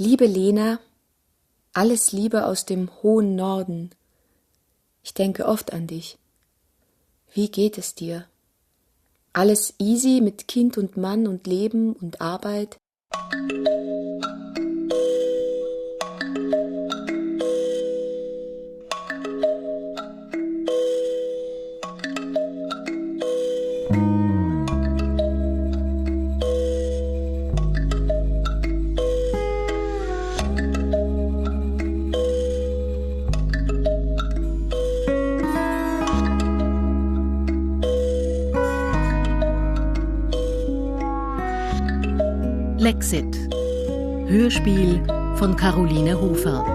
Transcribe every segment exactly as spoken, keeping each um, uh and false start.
Liebe Lena, alles Liebe aus dem hohen Norden. Ich denke oft an dich. Wie geht es dir? Alles easy mit Kind und Mann und Leben und Arbeit? Lexit. Hörspiel von Caroline Hofer.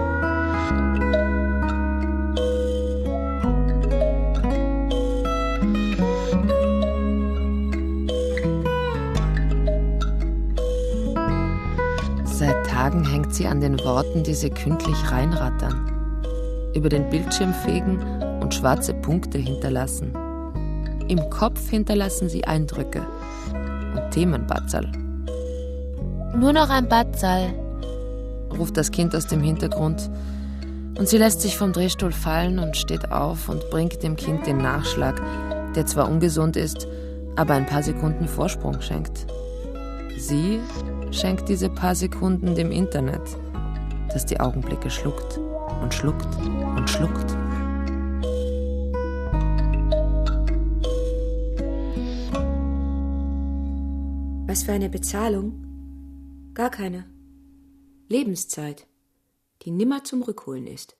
Seit Tagen hängt sie an den Worten, die sekündlich reinrattern, über den Bildschirm fegen und schwarze Punkte hinterlassen. Im Kopf hinterlassen sie Eindrücke und Themenbatzerl. Nur noch ein Batzal, ruft das Kind aus dem Hintergrund und sie lässt sich vom Drehstuhl fallen und steht auf und bringt dem Kind den Nachschlag, der zwar ungesund ist, aber ein paar Sekunden Vorsprung schenkt. Sie schenkt diese paar Sekunden dem Internet, das die Augenblicke schluckt und schluckt und schluckt. Was für eine Bezahlung? Gar keine. Lebenszeit, die nimmer zum Rückholen ist.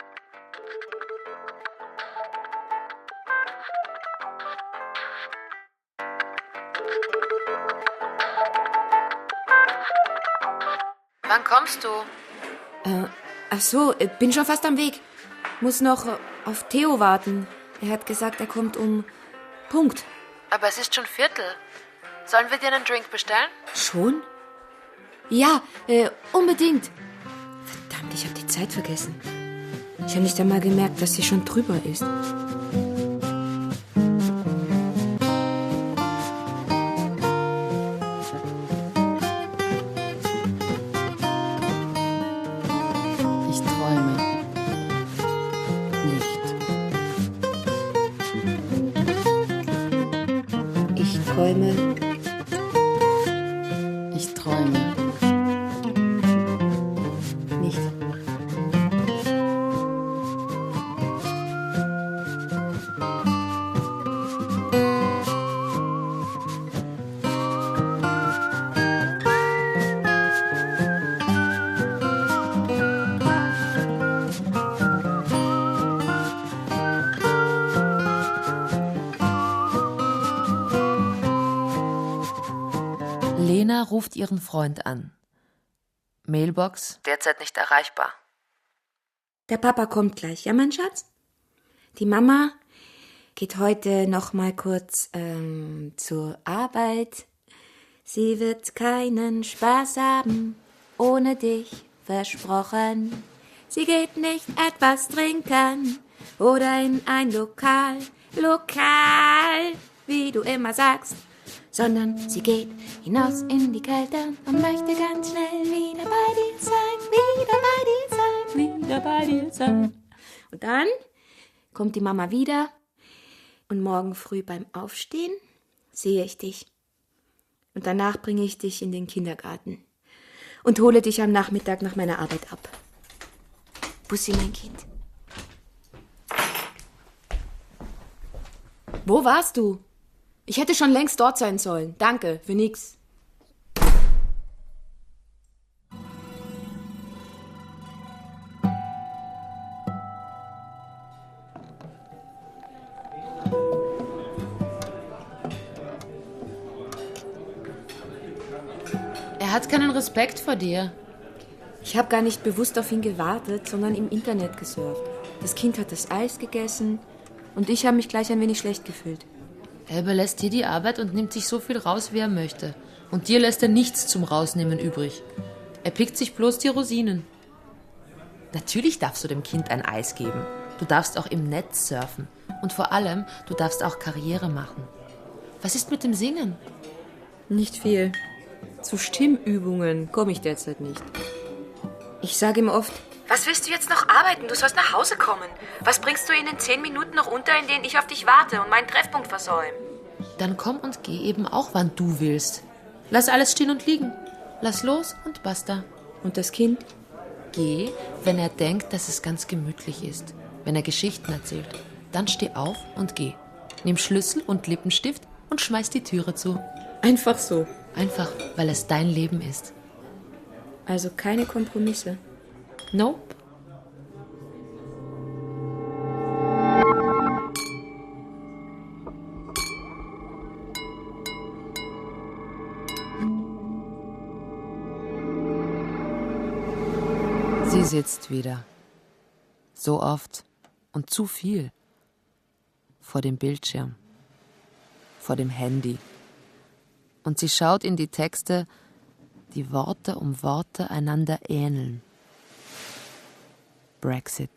Wann kommst du? Äh, ach so, bin schon fast am Weg. Muss noch auf Theo warten. Er hat gesagt, er kommt um Punkt. Aber es ist schon Viertel. Sollen wir dir einen Drink bestellen? Schon? Ja, äh, unbedingt. Verdammt, ich habe die Zeit vergessen. Ich habe nicht einmal gemerkt, dass sie schon drüber ist. Ich träume nicht. Ich träume. Ich träume. Nicht. Lena ruft ihren Freund an. Mailbox derzeit nicht erreichbar. Der Papa kommt gleich, ja, mein Schatz? Die Mama geht heute noch mal kurz ähm, zur Arbeit. Sie wird keinen Spaß haben ohne dich, versprochen. Sie geht nicht etwas trinken oder in ein Lokal, Lokal, wie du immer sagst, sondern sie geht hinaus in die Kälte und möchte ganz schnell wieder bei dir sein, wieder bei dir sein, wieder bei dir sein. Und dann kommt die Mama wieder und morgen früh beim Aufstehen sehe ich dich. Und danach bringe ich dich in den Kindergarten und hole dich am Nachmittag nach meiner Arbeit ab. Bussi, mein Kind. Wo warst du? Ich hätte schon längst dort sein sollen. Danke, für nix. Er hat keinen Respekt vor dir. Ich habe gar nicht bewusst auf ihn gewartet, sondern im Internet gesurft. Das Kind hat das Eis gegessen und ich habe mich gleich ein wenig schlecht gefühlt. Er überlässt dir die Arbeit und nimmt sich so viel raus, wie er möchte. Und dir lässt er nichts zum Rausnehmen übrig. Er pickt sich bloß die Rosinen. Natürlich darfst du dem Kind ein Eis geben. Du darfst auch im Netz surfen. Und vor allem, du darfst auch Karriere machen. Was ist mit dem Singen? Nicht viel. Zu Stimmübungen komme ich derzeit nicht. Ich sage ihm oft, was willst du jetzt noch arbeiten? Du sollst nach Hause kommen. Was bringst du in den zehn Minuten noch unter, in denen ich auf dich warte und meinen Treffpunkt versäume? Dann komm und geh eben auch, wann du willst. Lass alles stehen und liegen. Lass los und basta. Und das Kind? Geh, wenn er denkt, dass es ganz gemütlich ist. Wenn er Geschichten erzählt. Dann steh auf und geh. Nimm Schlüssel und Lippenstift und schmeiß die Türe zu. Einfach so. Einfach, weil es dein Leben ist. Also keine Kompromisse. Nope. Sie sitzt wieder. So oft und zu viel. Vor dem Bildschirm. Vor dem Handy. Und sie schaut in die Texte, die Worte um Worte einander ähneln. Brexit.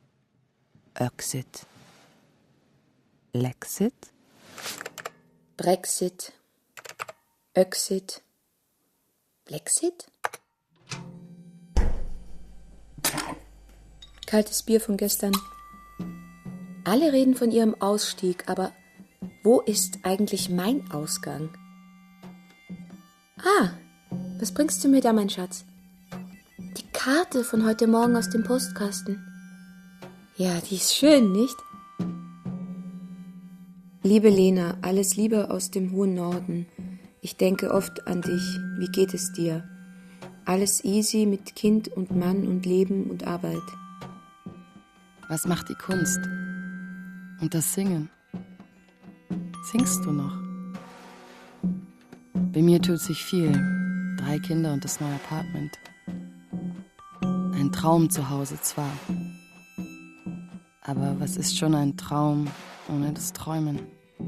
Öxit. Lexit? Brexit. Öxit. Lexit? Kaltes Bier von gestern. Alle reden von ihrem Ausstieg, aber wo ist eigentlich mein Ausgang? Ah, was bringst du mir da, mein Schatz? Die Karte von heute Morgen aus dem Postkasten. Ja, die ist schön, nicht? Liebe Lena, alles Liebe aus dem hohen Norden. Ich denke oft an dich. Wie geht es dir? Alles easy mit Kind und Mann und Leben und Arbeit. Was macht die Kunst? Und das Singen? Singst du noch? Bei mir tut sich viel. Drei Kinder und das neue Apartment. Ein Traum zu Hause zwar. Aber was ist schon ein Traum ohne das Träumen?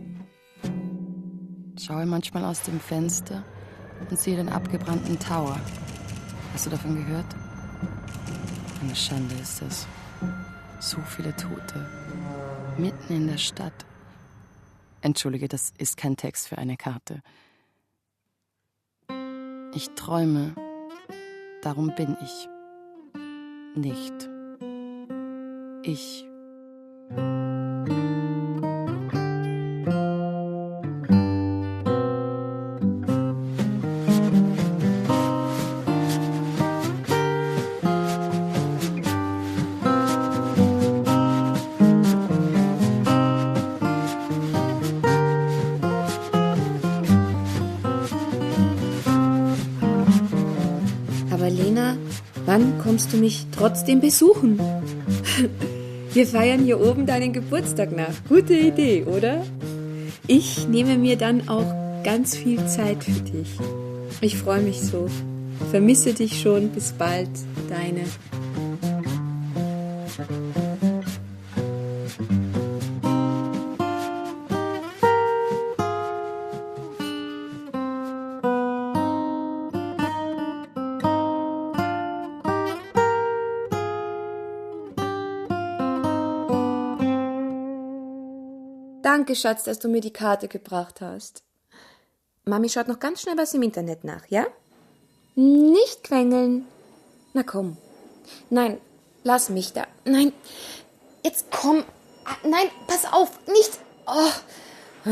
Schaue manchmal aus dem Fenster und sehe den abgebrannten Tower. Hast du davon gehört? Eine Schande ist das. So viele Tote. Mitten in der Stadt. Entschuldige, das ist kein Text für eine Karte. Ich träume, darum bin ich nicht. Ich. Aber Lena, wann kommst du mich trotzdem besuchen? Wir feiern hier oben deinen Geburtstag nach. Gute Idee, oder? Ich nehme mir dann auch ganz viel Zeit für dich. Ich freue mich so. Vermisse dich schon. Bis bald, deine. Danke, Schatz, dass du mir die Karte gebracht hast. Mami schaut noch ganz schnell was im Internet nach, ja? Nicht quengeln. Na komm. Nein, lass mich da. Nein, jetzt komm. Nein, pass auf, nicht. Oh.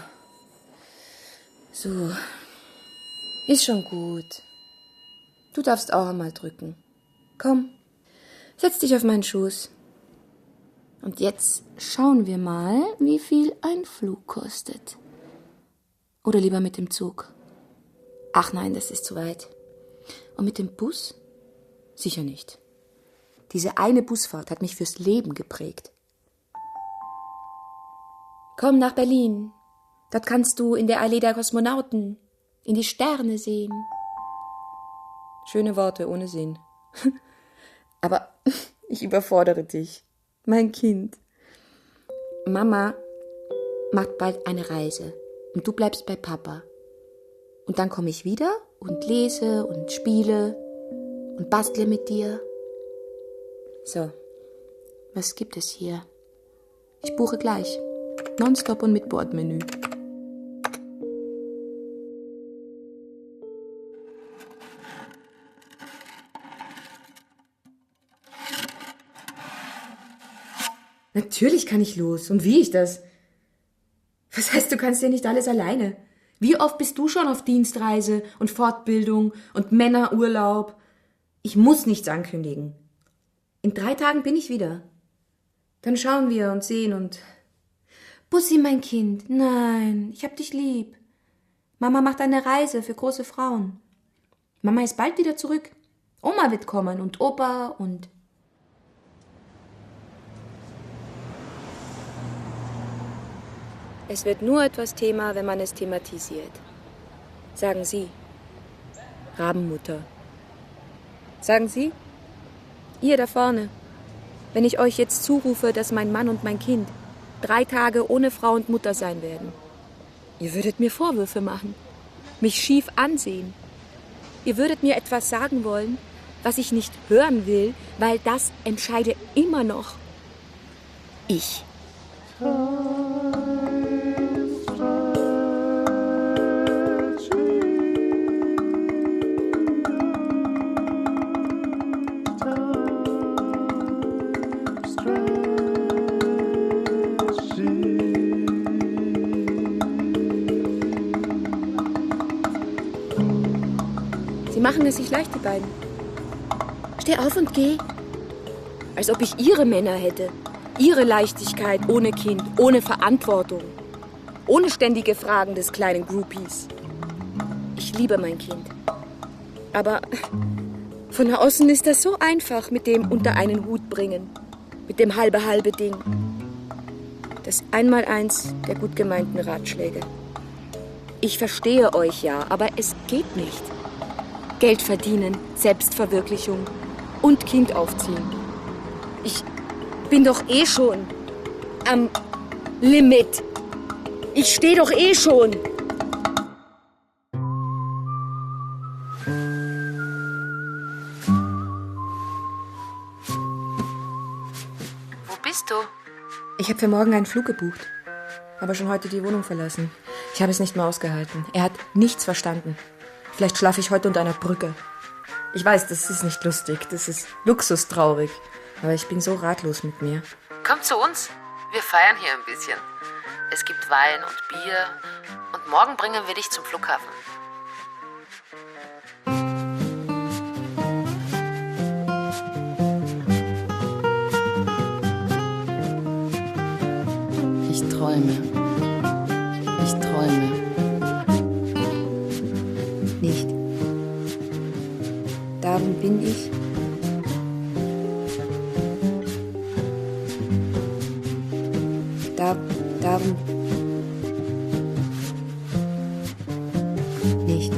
So. Ist schon gut. Du darfst auch einmal drücken. Komm, setz dich auf meinen Schoß. Und jetzt schauen wir mal, wie viel ein Flug kostet. Oder lieber mit dem Zug. Ach nein, das ist zu weit. Und mit dem Bus? Sicher nicht. Diese eine Busfahrt hat mich fürs Leben geprägt. Komm nach Berlin. Dort kannst du in der Allee der Kosmonauten in die Sterne sehen. Schöne Worte ohne Sinn. Aber ich überfordere dich. Mein Kind. Mama macht bald eine Reise und du bleibst bei Papa. Und dann komme ich wieder und lese und spiele und bastle mit dir. So, was gibt es hier? Ich buche gleich. Nonstop und mit Bordmenü. Natürlich kann ich los. Und wie ich das? Was heißt, du kannst ja nicht alles alleine? Wie oft bist du schon auf Dienstreise und Fortbildung und Männerurlaub? Ich muss nichts ankündigen. In drei Tagen bin ich wieder. Dann schauen wir und sehen und... Bussi, mein Kind, nein, ich hab dich lieb. Mama macht eine Reise für große Frauen. Mama ist bald wieder zurück. Oma wird kommen und Opa und... Es wird nur etwas Thema, wenn man es thematisiert. Sagen Sie. Rabenmutter. Sagen Sie. Ihr da vorne. Wenn ich euch jetzt zurufe, dass mein Mann und mein Kind drei Tage ohne Frau und Mutter sein werden. Ihr würdet mir Vorwürfe machen. Mich schief ansehen. Ihr würdet mir etwas sagen wollen, was ich nicht hören will, weil das entscheide immer noch ich. Sie machen es sich leicht, die beiden. Steh auf und geh. Als ob ich ihre Männer hätte. Ihre Leichtigkeit ohne Kind, ohne Verantwortung. Ohne ständige Fragen des kleinen Groupies. Ich liebe mein Kind. Aber von außen ist das so einfach mit dem unter einen Hut bringen. Mit dem halbe halbe Ding. Das Einmaleins der gut gemeinten Ratschläge. Ich verstehe euch ja, aber es geht nicht. Geld verdienen, Selbstverwirklichung und Kind aufziehen. Ich bin doch eh schon am Limit. Ich stehe doch eh schon. Wo bist du? Ich habe für morgen einen Flug gebucht, aber schon heute die Wohnung verlassen. Ich habe es nicht mehr ausgehalten. Er hat nichts verstanden. Vielleicht schlafe ich heute unter einer Brücke. Ich weiß, das ist nicht lustig, das ist luxustraurig. Aber ich bin so ratlos mit mir. Komm zu uns. Wir feiern hier ein bisschen. Es gibt Wein und Bier. Und morgen bringen wir dich zum Flughafen. Ich träume. Ich träume. Nicht. Darum bin ich. Da, darum. Nicht.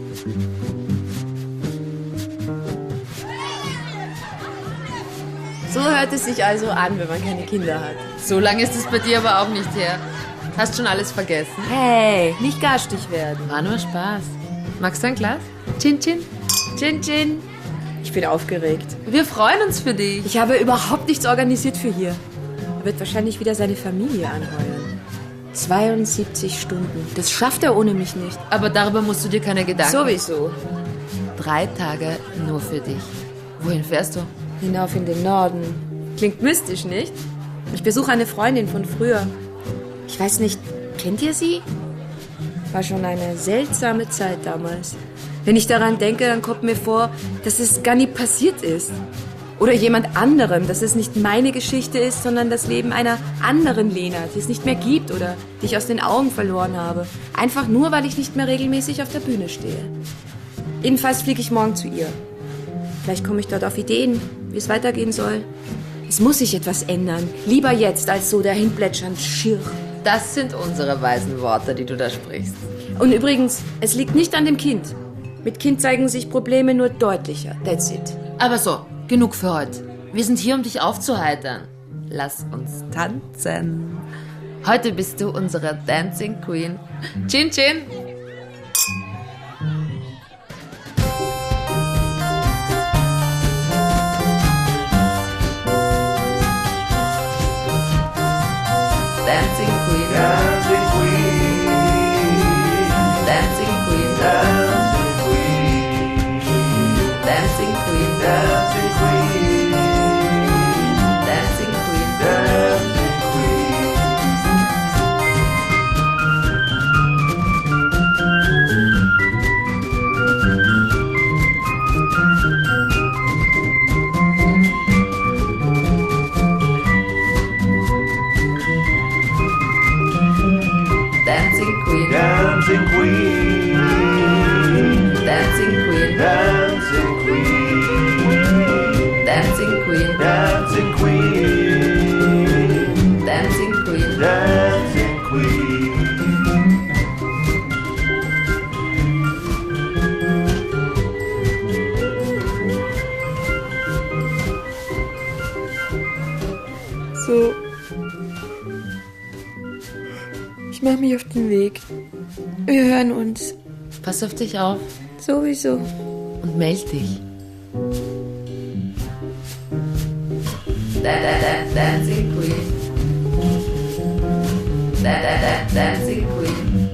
So hört es sich also an, wenn man keine Kinder hat. So lange ist es bei dir aber auch nicht her. Hast schon alles vergessen? Hey, nicht garstig werden. War nur Spaß. Magst du ein Glas? Chin Chin? Chin Chin. Ich bin aufgeregt. Wir freuen uns für dich. Ich habe überhaupt nichts organisiert für hier. Er wird wahrscheinlich wieder seine Familie anheuern. zweiundsiebzig Stunden. Das schafft er ohne mich nicht. Aber darüber musst du dir keine Gedanken machen. Sowieso. Drei Tage nur für dich. Wohin fährst du? Hinauf in den Norden. Klingt mystisch, nicht? Ich besuche eine Freundin von früher. Ich weiß nicht, kennt ihr sie? War schon eine seltsame Zeit damals. Wenn ich daran denke, dann kommt mir vor, dass es gar nie passiert ist. Oder jemand anderem, dass es nicht meine Geschichte ist, sondern das Leben einer anderen Lena, die es nicht mehr gibt oder die ich aus den Augen verloren habe. Einfach nur, weil ich nicht mehr regelmäßig auf der Bühne stehe. Jedenfalls fliege ich morgen zu ihr. Vielleicht komme ich dort auf Ideen, wie es weitergehen soll. Es muss sich etwas ändern. Lieber jetzt, als so dahinplätschernd schier. Das sind unsere weisen Worte, die du da sprichst. Und übrigens, es liegt nicht an dem Kind. Mit Kind zeigen sich Probleme nur deutlicher. That's it. Aber so, genug für heute. Wir sind hier, um dich aufzuheitern. Lass uns tanzen. Heute bist du unsere Dancing Queen. Chin Chin. Dancing Queen. Dancing Queen. Dancing Queen. Dancing Queen. Dancing Queen. Dancing Queen. Dancing Queen. Dancing So. Ich mache mich auf den Weg. Wir hören uns. Pass auf dich auf. Sowieso. Und meld dich. Da, da, da, Dancing Queen. Da, da, da, Dancing Queen.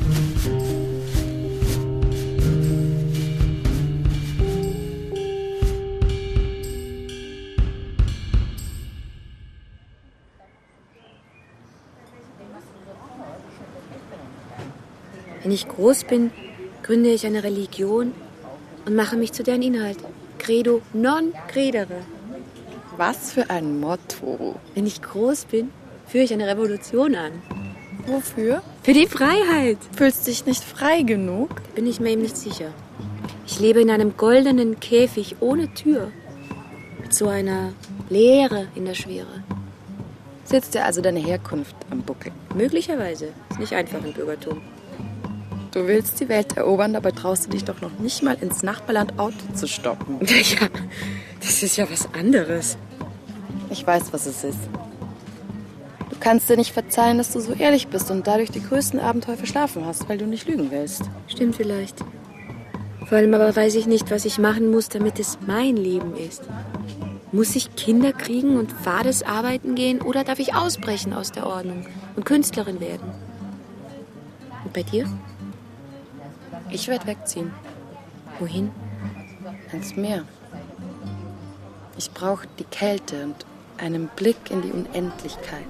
Wenn ich groß bin, gründe ich eine Religion und mache mich zu deren Inhalt. Credo non credere. Was für ein Motto. Wenn ich groß bin, führe ich eine Revolution an. Wofür? Für die Freiheit. Fühlst dich nicht frei genug? Bin ich mir eben nicht sicher. Ich lebe in einem goldenen Käfig ohne Tür. Mit so einer Leere in der Schwere. Sitzt dir also deine Herkunft am Buckel? Möglicherweise. Ist nicht einfach im Bürgertum. Du willst die Welt erobern, dabei traust du dich doch noch nicht mal ins Nachbarland Auto zu stoppen. Ja, das ist ja was anderes. Ich weiß, was es ist. Du kannst dir nicht verzeihen, dass du so ehrlich bist und dadurch die größten Abenteuer verschlafen hast, weil du nicht lügen willst. Stimmt vielleicht. Vor allem aber weiß ich nicht, was ich machen muss, damit es mein Leben ist. Muss ich Kinder kriegen und fades arbeiten gehen oder darf ich ausbrechen aus der Ordnung und Künstlerin werden? Und bei dir? Ich werde wegziehen. Wohin? Ans Meer. Ich brauche die Kälte und einen Blick in die Unendlichkeit.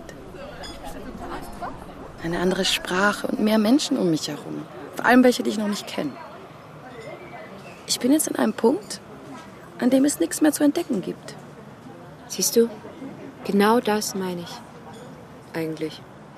Eine andere Sprache und mehr Menschen um mich herum. Vor allem welche, die ich noch nicht kenne. Ich bin jetzt an einem Punkt, an dem es nichts mehr zu entdecken gibt. Siehst du? Genau das meine ich. Eigentlich.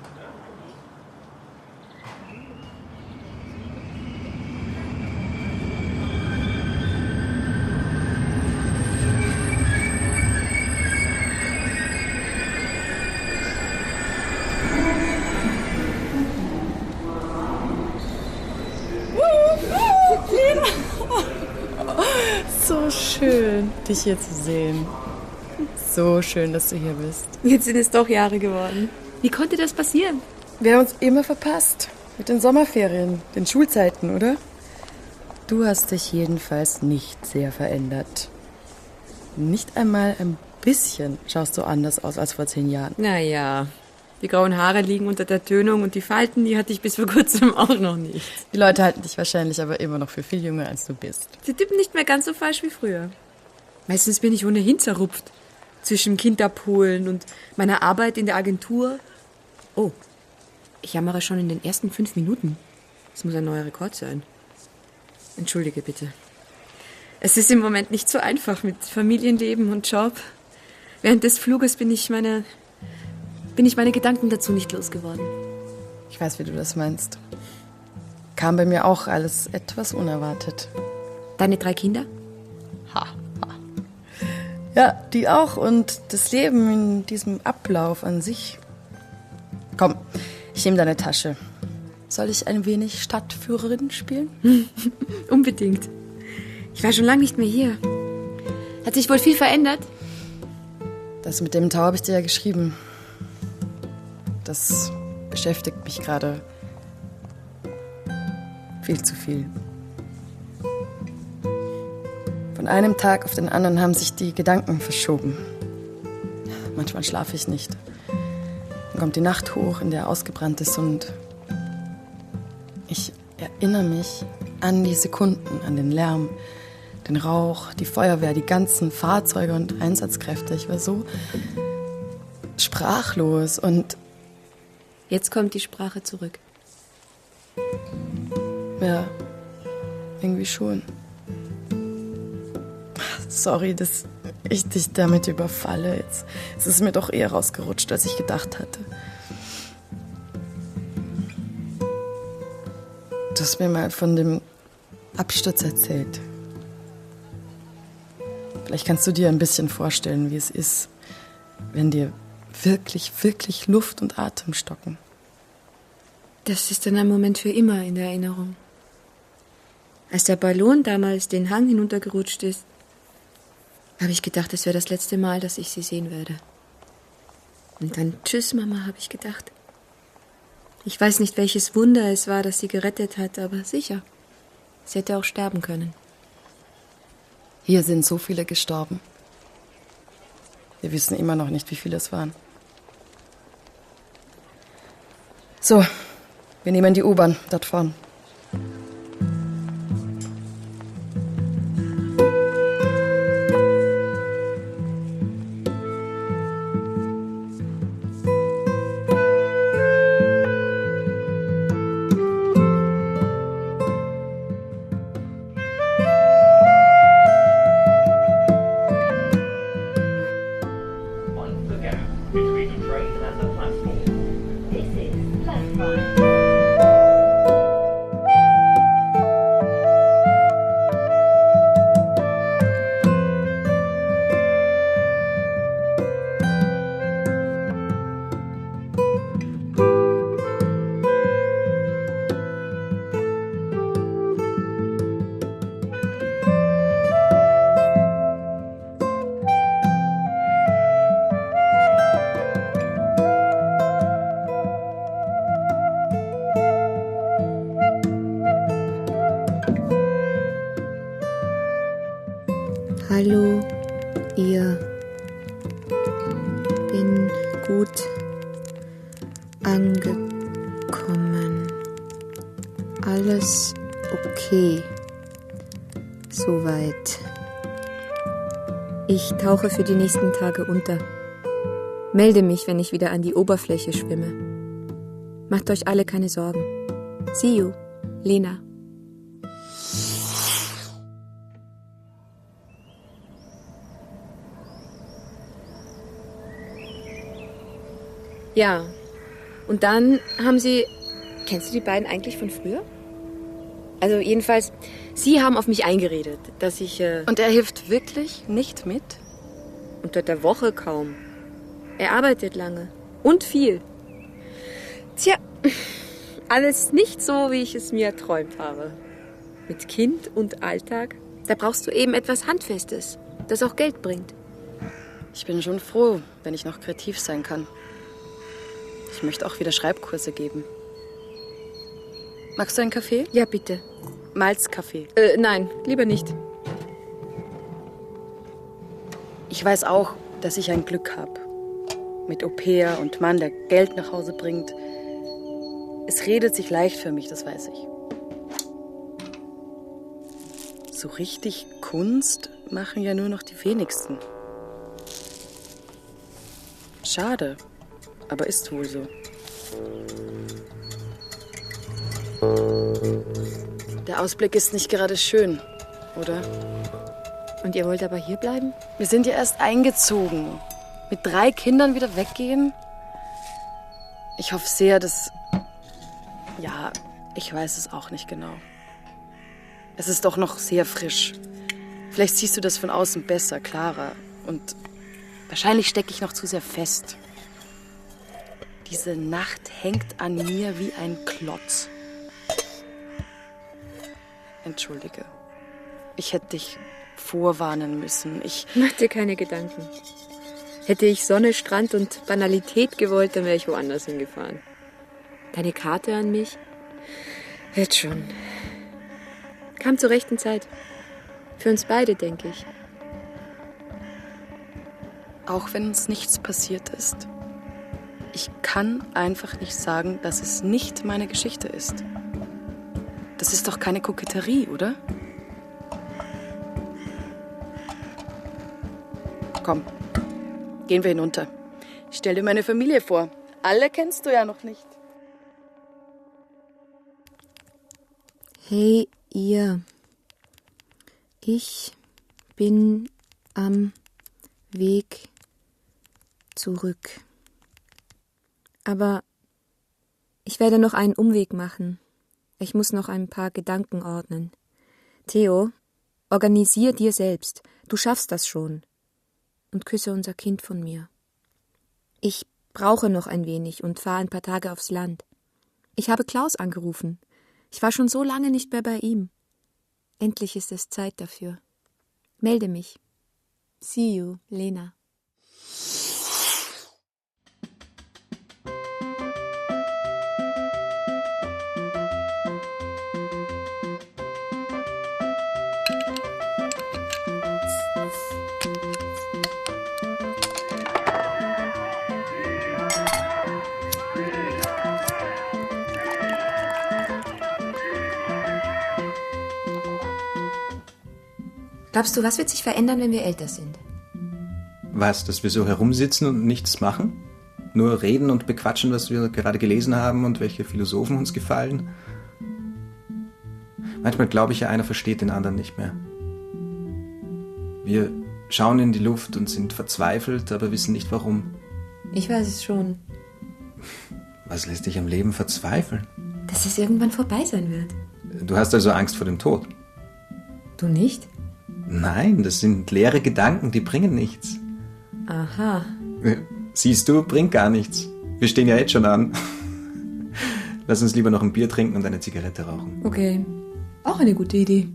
So schön, dich hier zu sehen. So schön, dass du hier bist. Jetzt sind es doch Jahre geworden. Wie konnte das passieren? Wir haben uns immer verpasst. Mit den Sommerferien, den Schulzeiten, oder? Du hast dich jedenfalls nicht sehr verändert. Nicht einmal ein bisschen schaust du anders aus als vor zehn Jahren. Naja, die grauen Haare liegen unter der Tönung und die Falten, die hatte ich bis vor kurzem auch noch nicht. Die Leute halten dich wahrscheinlich aber immer noch für viel jünger, als du bist. Sie tippen nicht mehr ganz so falsch wie früher. Meistens bin ich ohnehin zerrupft. Zwischen Kind abholen und meiner Arbeit in der Agentur. Oh, ich jammere schon in den ersten fünf Minuten. Das muss ein neuer Rekord sein. Entschuldige bitte. Es ist im Moment nicht so einfach mit Familienleben und Job. Während des Fluges bin ich meine, bin ich meine Gedanken dazu nicht losgeworden. Ich weiß, wie du das meinst. Kam bei mir auch alles etwas unerwartet. Deine drei Kinder? Ha, ha. Ja, die auch und das Leben in diesem Ablauf an sich. Komm, ich nehme deine Tasche. Soll ich ein wenig Stadtführerin spielen? Unbedingt. Ich war schon lange nicht mehr hier. Hat sich wohl viel verändert? Das mit dem Tau habe ich dir ja geschrieben. Das beschäftigt mich gerade viel zu viel. Von einem Tag auf den anderen haben sich die Gedanken verschoben. Manchmal schlafe ich nicht. Dann kommt die Nacht hoch, in der ausgebrannt ist und ich erinnere mich an die Sekunden, an den Lärm, den Rauch, die Feuerwehr, die ganzen Fahrzeuge und Einsatzkräfte. Ich war so sprachlos und... Jetzt kommt die Sprache zurück. Ja, irgendwie schon. Sorry, dass ich dich damit überfalle. Jetzt es ist mir doch eher rausgerutscht, als ich gedacht hatte. Du hast mir mal von dem Absturz erzählt. Vielleicht kannst du dir ein bisschen vorstellen, wie es ist, wenn dir wirklich, wirklich Luft und Atem stocken. Das ist dann ein Moment für immer in der Erinnerung. Als der Ballon damals den Hang hinuntergerutscht ist, habe ich gedacht, es wäre das letzte Mal, dass ich sie sehen werde. Und dann tschüss, Mama, habe ich gedacht. Ich weiß nicht, welches Wunder es war, das sie gerettet hat, aber sicher, sie hätte auch sterben können. Hier sind so viele gestorben. Wir wissen immer noch nicht, wie viele es waren. So, wir nehmen die U-Bahn dort vorn. Hallo, ihr. Bin gut angekommen. Alles okay. Soweit. Ich tauche für die nächsten Tage unter. Melde mich, wenn ich wieder an die Oberfläche schwimme. Macht euch alle keine Sorgen. See you, Lena. Ja, und dann haben sie... Kennst du die beiden eigentlich von früher? Also jedenfalls, sie haben auf mich eingeredet, dass ich... Äh, Und er hilft wirklich nicht mit? unter der Woche kaum. Er arbeitet lange. Und viel. Tja, alles nicht so, wie ich es mir erträumt habe. Mit Kind und Alltag, da brauchst du eben etwas Handfestes, das auch Geld bringt. Ich bin schon froh, wenn ich noch kreativ sein kann. Ich möchte auch wieder Schreibkurse geben. Magst du einen Kaffee? Ja, bitte. Malzkaffee. Äh, nein, lieber nicht. Ich weiß auch, dass ich ein Glück habe. Mit Au-pair und Mann, der Geld nach Hause bringt. Es redet sich leicht für mich, das weiß ich. So richtig Kunst machen ja nur noch die wenigsten. Schade, aber ist wohl so. Der Ausblick ist nicht gerade schön, oder? Und ihr wollt aber hier bleiben? Wir sind ja erst eingezogen. Mit drei Kindern wieder weggehen? Ich hoffe sehr, dass... Ja, ich weiß es auch nicht genau. Es ist doch noch sehr frisch. Vielleicht siehst du das von außen besser, klarer. Und wahrscheinlich stecke ich noch zu sehr fest. Diese Nacht hängt an mir wie ein Klotz. Entschuldige. Ich hätte dich vorwarnen müssen. Ich... Mach dir keine Gedanken. Hätte ich Sonne, Strand und Banalität gewollt, dann wäre ich woanders hingefahren. Deine Karte an mich? Wird schon. Kam zur rechten Zeit. Für uns beide, denke ich. Auch wenn uns nichts passiert ist. Ich kann einfach nicht sagen, dass es nicht meine Geschichte ist. Das ist doch keine Koketterie, oder? Komm, gehen wir hinunter. Ich stell dir meine Familie vor. Alle kennst du ja noch nicht. Hey, ihr. Ich bin am Weg zurück. Aber ich werde noch einen Umweg machen. Ich muss noch ein paar Gedanken ordnen. Theo, organisier dir selbst. Du schaffst das schon. Und küsse unser Kind von mir. Ich brauche noch ein wenig und fahre ein paar Tage aufs Land. Ich habe Klaus angerufen. Ich war schon so lange nicht mehr bei ihm. Endlich ist es Zeit dafür. Melde mich. See you, Lena. Glaubst du, was wird sich verändern, wenn wir älter sind? Was, dass wir so herumsitzen und nichts machen? Nur reden und bequatschen, was wir gerade gelesen haben und welche Philosophen uns gefallen? Manchmal glaube ich ja, einer versteht den anderen nicht mehr. Wir schauen in die Luft und sind verzweifelt, aber wissen nicht warum. Ich weiß es schon. Was lässt dich am Leben verzweifeln? Dass es irgendwann vorbei sein wird. Du hast also Angst vor dem Tod? Du nicht? Nein, das sind leere Gedanken, die bringen nichts. Aha. Siehst du, bringt gar nichts. Wir stehen ja jetzt schon an. Lass uns lieber noch ein Bier trinken und eine Zigarette rauchen. Okay. Auch eine gute Idee.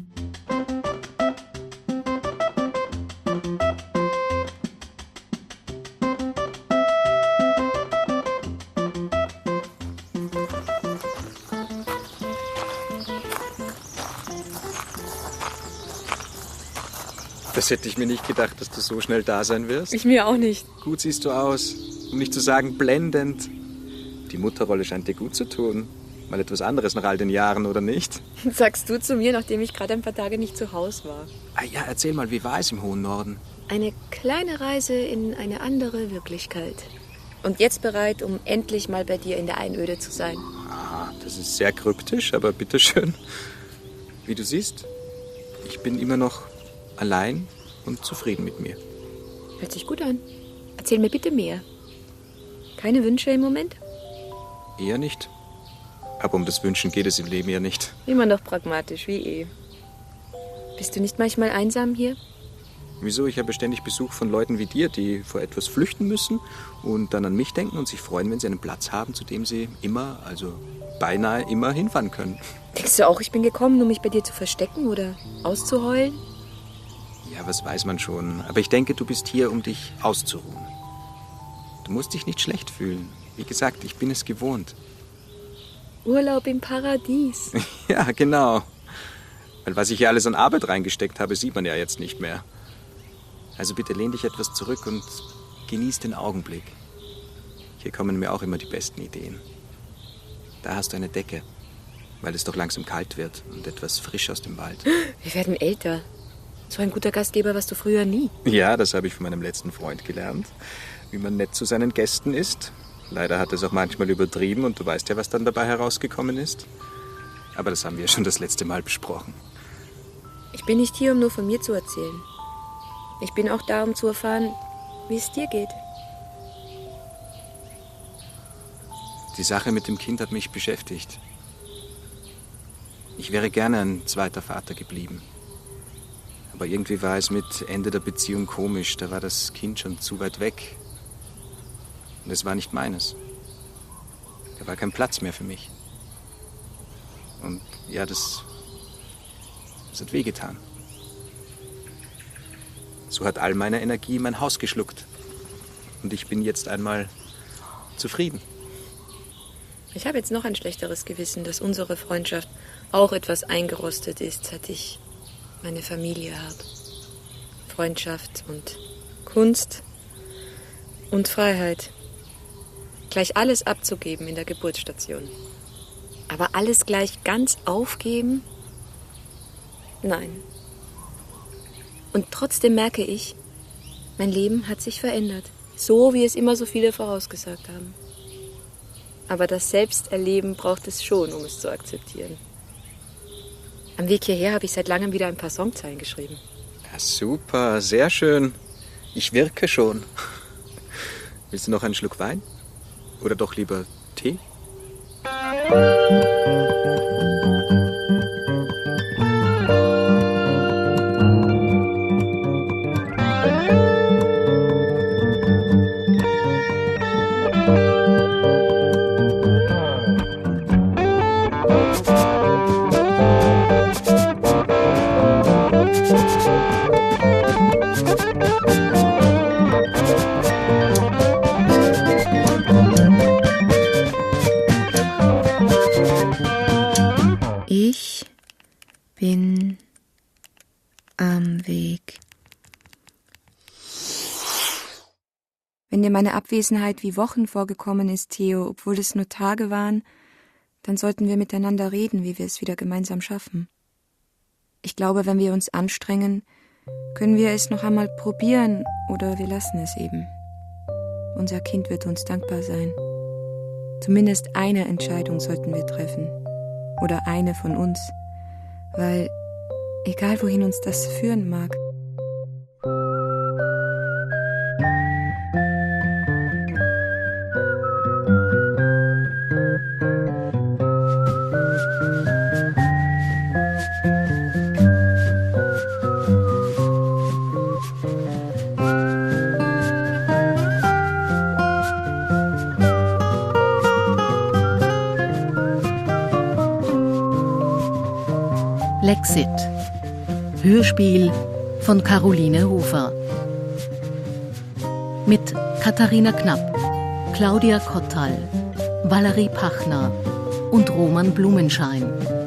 Das hätte ich mir nicht gedacht, dass du so schnell da sein wirst. Ich mir auch nicht. Gut siehst du aus, um nicht zu sagen blendend. Die Mutterrolle scheint dir gut zu tun. Mal etwas anderes nach all den Jahren, oder nicht? Sagst du zu mir, nachdem ich gerade ein paar Tage nicht zu Hause war. Ah ja, erzähl mal, wie war es im hohen Norden? Eine kleine Reise in eine andere Wirklichkeit. Und jetzt bereit, um endlich mal bei dir in der Einöde zu sein. Ah, das ist sehr kryptisch, aber bitteschön. Wie du siehst, ich bin immer noch allein und zufrieden mit mir. Hört sich gut an. Erzähl mir bitte mehr. Keine Wünsche im Moment? Eher nicht. Aber um das Wünschen geht es im Leben ja nicht. Immer noch pragmatisch, wie eh. Bist du nicht manchmal einsam hier? Wieso? Ich habe ständig Besuch von Leuten wie dir, die vor etwas flüchten müssen und dann an mich denken und sich freuen, wenn sie einen Platz haben, zu dem sie immer, also beinahe immer hinfahren können. Denkst du auch, ich bin gekommen, um mich bei dir zu verstecken oder auszuheulen? Ja, was weiß man schon. Aber ich denke, du bist hier, um dich auszuruhen. Du musst dich nicht schlecht fühlen. Wie gesagt, ich bin es gewohnt. Urlaub im Paradies. Ja, genau. Weil was ich hier alles an Arbeit reingesteckt habe, sieht man ja jetzt nicht mehr. Also bitte lehn dich etwas zurück und genieß den Augenblick. Hier kommen mir auch immer die besten Ideen. Da hast du eine Decke, weil es doch langsam kalt wird und etwas frisch aus dem Wald. Wir werden älter. So ein guter Gastgeber warst du früher nie. Ja, das habe ich von meinem letzten Freund gelernt. Wie man nett zu seinen Gästen ist. Leider hat es auch manchmal übertrieben und du weißt ja, was dann dabei herausgekommen ist. Aber das haben wir schon das letzte Mal besprochen. Ich bin nicht hier, um nur von mir zu erzählen. Ich bin auch da, um zu erfahren, wie es dir geht. Die Sache mit dem Kind hat mich beschäftigt. Ich wäre gerne ein zweiter Vater geblieben. Aber irgendwie war es mit Ende der Beziehung komisch. Da war das Kind schon zu weit weg. Und es war nicht meines. Da war kein Platz mehr für mich. Und ja, das, das hat wehgetan. So hat all meine Energie mein Haus geschluckt. Und ich bin jetzt einmal zufrieden. Ich habe jetzt noch ein schlechteres Gewissen, dass unsere Freundschaft auch etwas eingerostet ist, seit ich meine Familie habe. Freundschaft und Kunst und Freiheit. Gleich alles abzugeben in der Geburtsstation. Aber alles gleich ganz aufgeben? Nein. Und trotzdem merke ich, mein Leben hat sich verändert. So, wie es immer so viele vorausgesagt haben. Aber das Selbsterleben braucht es schon, um es zu akzeptieren. Am Weg hierher habe ich seit langem wieder ein paar Songzeilen geschrieben. Ja, super, sehr schön. Ich wirke schon. Willst du noch einen Schluck Wein? Oder doch lieber Tee? Ich bin am Weg. Wenn dir meine Abwesenheit wie Wochen vorgekommen ist, Theo, obwohl es nur Tage waren, dann sollten wir miteinander reden, wie wir es wieder gemeinsam schaffen. Ich glaube, wenn wir uns anstrengen, können wir es noch einmal probieren oder wir lassen es eben. Unser Kind wird uns dankbar sein. Zumindest eine Entscheidung sollten wir treffen. Oder eine von uns. Weil, egal wohin uns das führen mag, Lexit. Hörspiel von Caroline Hofer. Mit Katharina Knapp, Claudia Kottal, Valerie Pachner und Roman Blumenschein.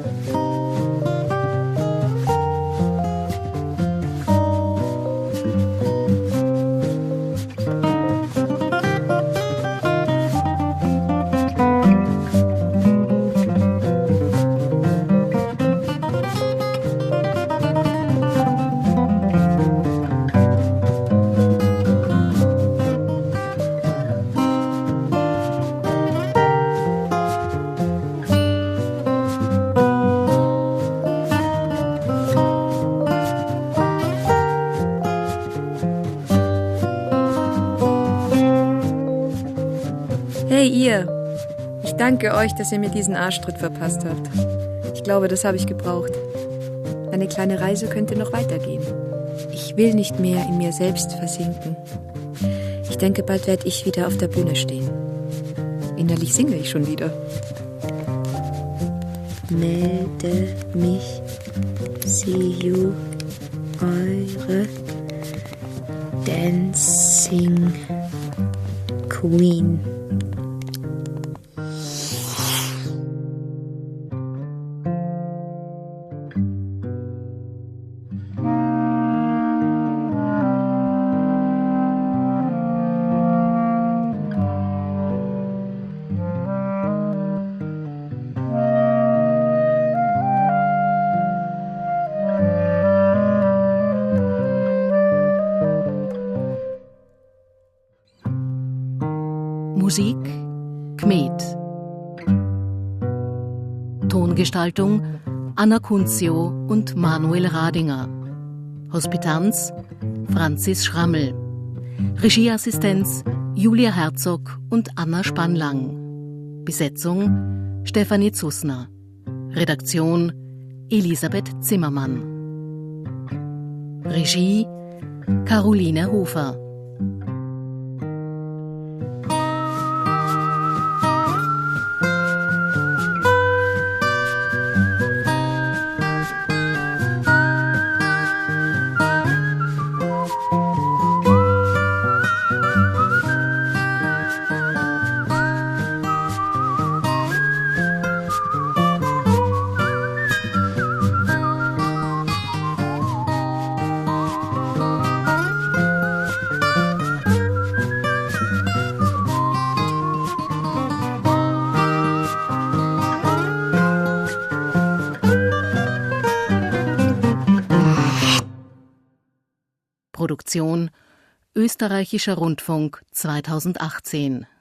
Hey ihr, ich danke euch, dass ihr mir diesen Arschtritt verpasst habt. Ich glaube, das habe ich gebraucht. Eine kleine Reise könnte noch weitergehen. Ich will nicht mehr in mir selbst versinken. Ich denke, bald werde ich wieder auf der Bühne stehen. Innerlich singe ich schon wieder. Melde mich, see you, eure Dancing Queen. Musik Kmet. Tongestaltung Anna Kunzio und Manuel Radinger. Hospitanz Franzis Schrammel. Regieassistenz Julia Herzog und Anna Spannlang. Besetzung Stefanie Zussner. Redaktion Elisabeth Zimmermann. Regie Caroline Hofer. Produktion Österreichischer Rundfunk zweitausendachtzehn.